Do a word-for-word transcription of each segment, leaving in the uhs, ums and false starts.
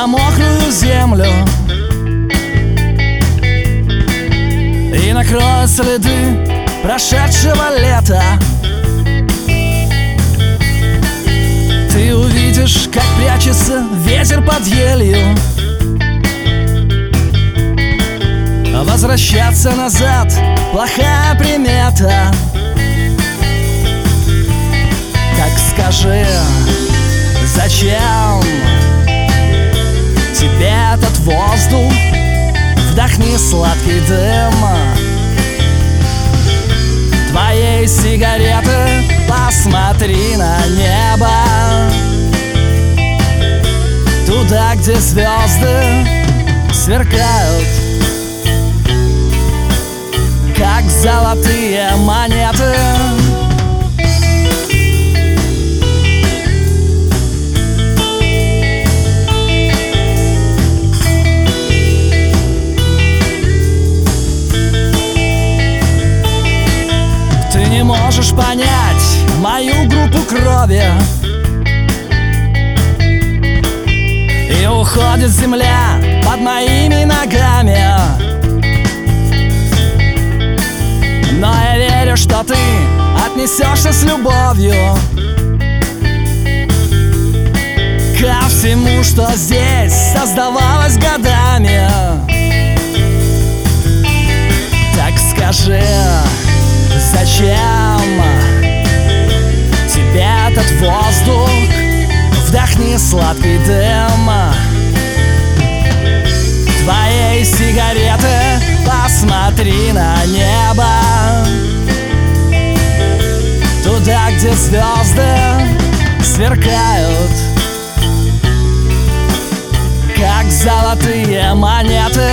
на мокрую землю и накроет следы прошедшего лета. Ты увидишь, как прячется ветер под елью. Возвращаться назад — плохая примета. Так скажи, зачем тебе этот воздух? Вдохни сладкий дым твоей сигареты, посмотри на небо, туда, где звезды сверкают, как золотые монеты. Ты не можешь понять мою группу крови, и уходит земля под моими ногами. Но я верю, что ты отнесешься с любовью ко всему, что здесь создавалось годами. Так скажи, зачем тебе этот воздух? Вдохни сладкий дым твоей сигареты, посмотри на небо, туда, где звезды сверкают, как золотые монеты.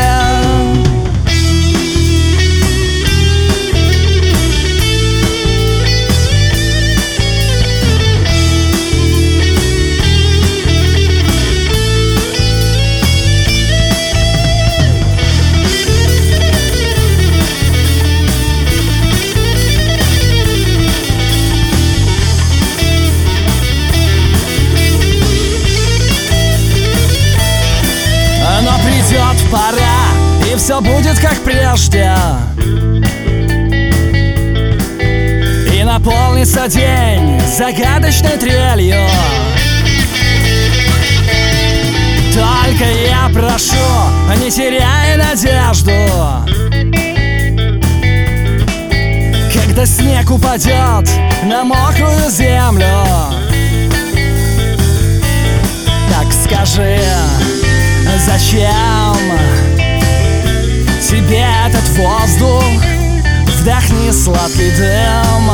Придет пора, и все будет как прежде, и наполнится день загадочной трелью. Только я прошу, не теряй надежду, когда снег упадет на мокрую землю. Так скажи, зачем тебе этот воздух? Вдохни сладкий дым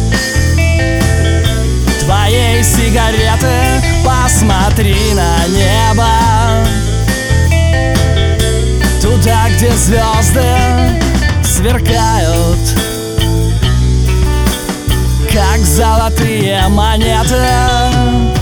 твоей сигареты, посмотри на небо, туда, где звезды сверкают, как золотые монеты.